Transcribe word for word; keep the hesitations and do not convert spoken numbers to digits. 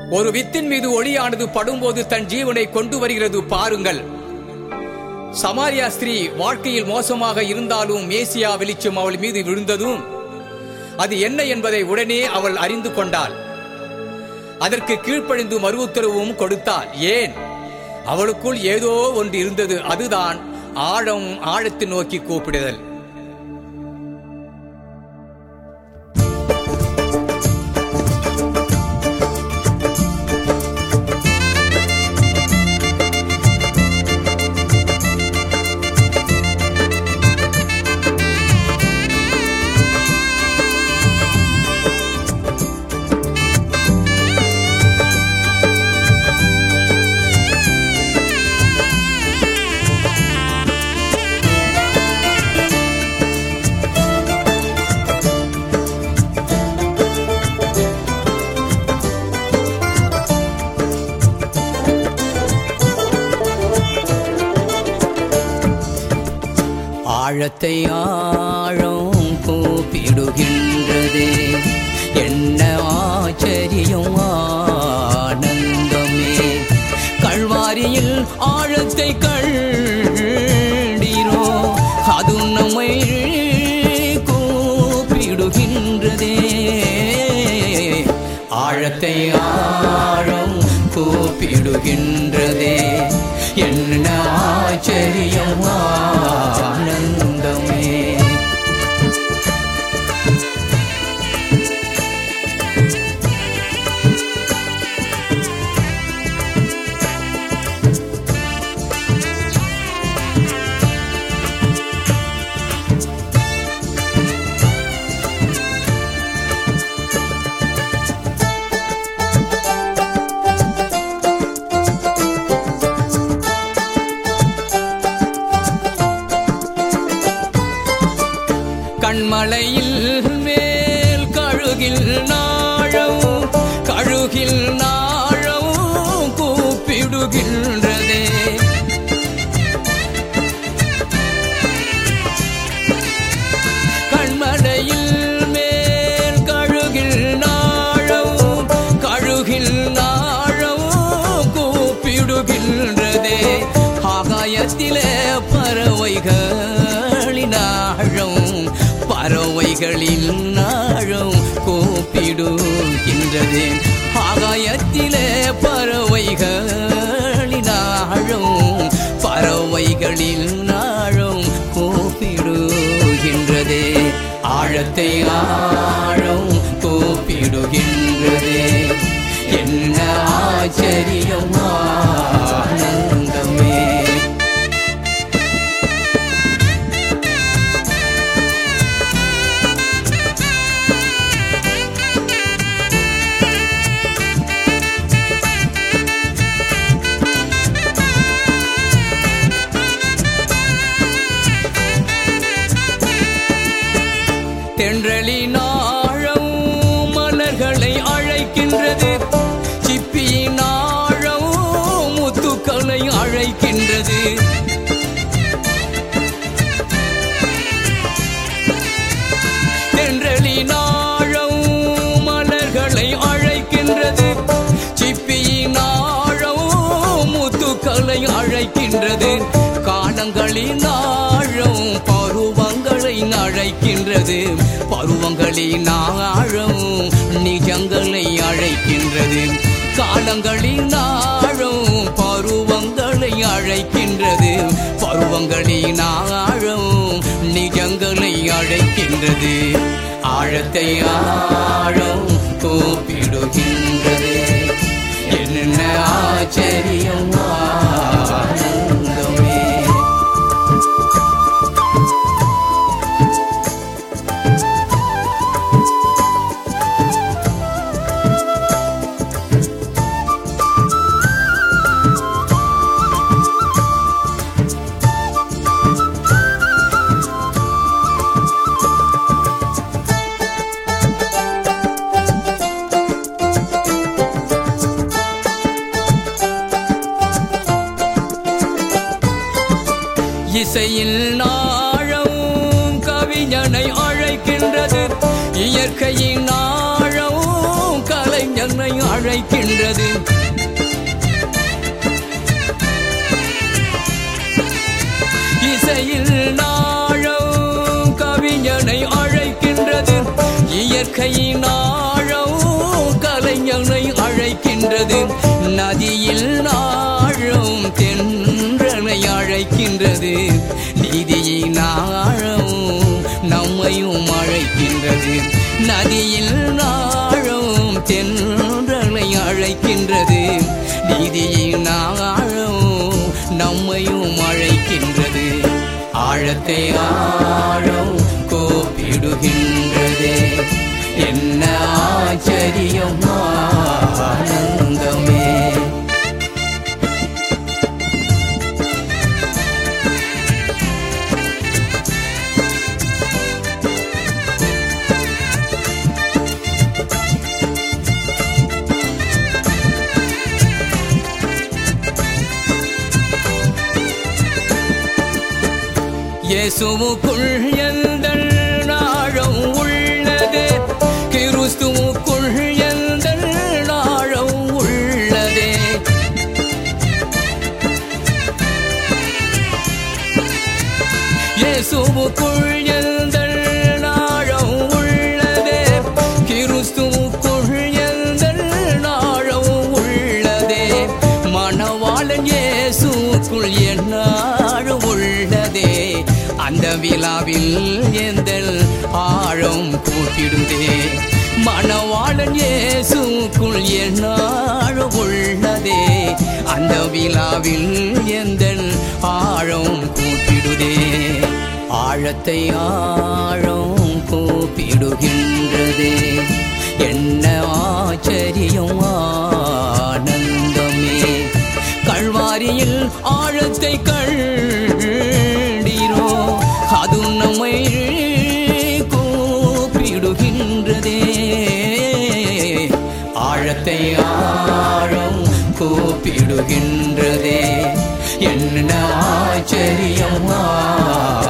ஒரு வித்தின் மீது ஒளியானது படும்போது தன் ஜீவனை கொண்டு வருகிறது பாருங்கள். சமாரியா ஸ்திரீ வாழ்க்கையில் மோசமாக இருந்தாலும் மேசியா வெளிச்சம் அவள் மீது விழுந்ததும் அது என்ன என்பதை உடனே அவள் அறிந்து கொண்டாள். அதற்கு கீழ்ப்படிந்து மறு உத்தரவும் கொடுத்தாள். ஏன்? அவளுக்குள் ஏதோ ஒன்று இருந்தது. அதுதான் ஆழம் ஆழத்தை நோக்கி கூப்பிடுதல். ஆழத்தை ஆழம் கூப்பிடுகின்றதே, என்ன ஆச்சரியம் ஆனந்தமே. கல்வாரியில் ஆழத்தை கண்டீரோ, அது நம்மை கூப்பிடுகின்றதே. ஆழத்தை ஆழம் கூப்பிடுகின்றதே, என்ன ஆச்சரியம் ஆனந்தமே. கண்மலையில் மேல் கழுகில் நாழம், கழுகில் நாழம் கூப்பிடுகின்றதே. கண்மலையில் மேல் கழுகில் நாழம், கழுகில் நாழம் கூப்பிடுகின்றதே. ஆகாயத்திலே பறவைகளின் ஆழம், பறவைகளில் நாழம் கூப்பிடுகின்றதே. ஆகாயத்திலே பறவைகளின் ஆழம், பறவைகளில் நாழம் கூப்பிடுகின்றதே. ஆழத்தை ஆழம் கூப்பிடுகின்றதே, என்ன ஆச்சரியம் ஆனந்தமே. தென்றலின் ஆழம் மலர்களை அழைக்கின்றது, சிப்பியின் ஆழம் முத்துக்களை அழைக்கின்றது. தென்றலின் ஆழம் மலர்களை அழைக்கின்றது, சிப்பியின் ஆழம் முத்துக்களை அழைக்கின்றது. காலங்களின் ஆழம் பருவங்களை அழைக்கின்றது, பருவங்களின் ஆழம் நிஜங்களை அழைக்கின்றது. காலங்களின் ஆழம் பருவங்களை அழைக்கின்றது, பருவங்களின் ஆழம் நிஜங்களை அழைக்கின்றது. ஆழத்தை ஆழம் கூப்பிடுகின்றது, என்ன ஆச்சரியம் ஆனந்தமே. இசையில் நாழம் கவிஞனை அழைக்கின்றது, இயற்கையின் ஆழம் கலைஞன் என்னை அழைக்கின்றது. இசையில் நாழம் கவிஞனை அழைக்கின்றது. இயற்கையின் ஆழம் கலைஞனை அழைக்கின்றது. நதியில் நாழம் தென்றனை அழைக்கின்றது. நீதியின் ஆழம் நம்மையும் அழைக்கின்றது. நதியில் நாழம் தென்றனை அழைக்கின்றது. நீதியின் ஆழம் நம்மையும் அழைக்கின்றது. ஆழத்தை ஆழம் கூப்பிடுகின்றதே, என்ன ஆச்சரியம் ஆனந்தமே. இயேசுவுக்குள் எந்தன் நாழம் உள்ளதே, கிறிஸ்துவுக்குள் எந்தன் நாழம் உள்ளதே. இயேசுவுக்குள் எந்தன் நாழம் உள்ளதே, கிறிஸ்துவுக்குள் எந்தன் நாழம் உள்ளதே. மணவாளன் இயேசுவுக்குள் என் நாழம் உள்ளதே. அந்த விழாவில் எந்தல் ஆழம் கூட்டிடுதே. மணவாளன் இயேசுக்குள் என் ஆழம் உள்ளதே. அந்த விழாவில் எந்தல் ஆழம் கூட்டிடுதே. ஆழத்தை ஆழம் கூப்பிடுகின்றதே, என்ன ஆச்சரியம் ஆனந்தமே. கல்வாரியில் ஆழத்தை கண்டீரோ, அது நம்மை கூப்பிடுகின்றதே. ஆழத்தை ஆழம் கூப்பிடுகின்றதே, என்ன ஆச்சரியம்